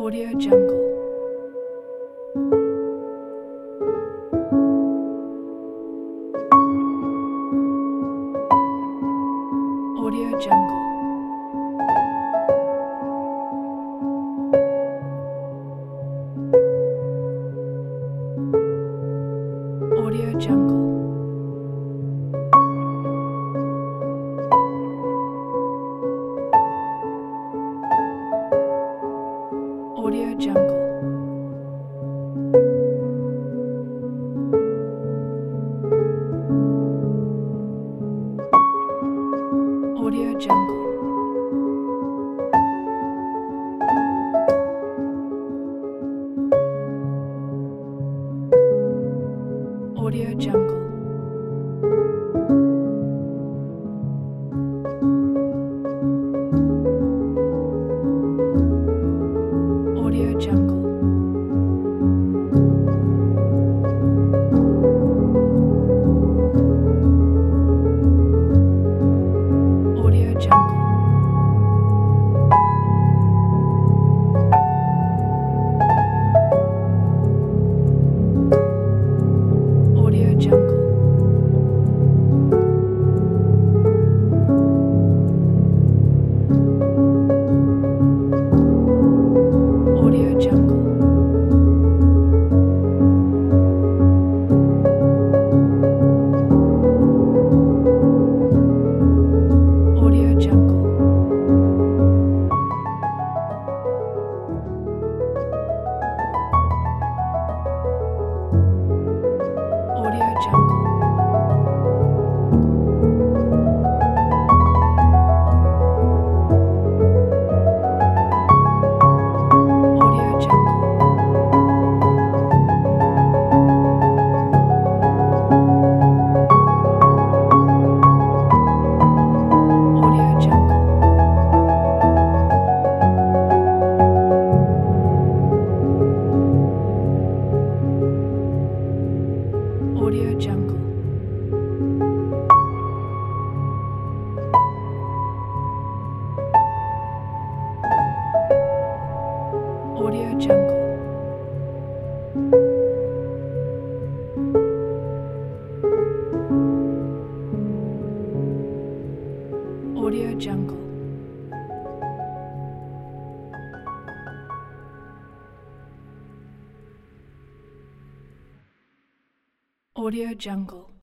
Audio Jungle. Audio Jungle. Audio Jungle. Audio Jungle. Audio Jungle. Audio Jungle. Audio Jungle. Audio Jungle. Audio Jungle. Audio Jungle. Audio Jungle. Audio Jungle. Audio Jungle. Audio Jungle. Audio Jungle. Audio Jungle. Audio Jungle. Audio Jungle.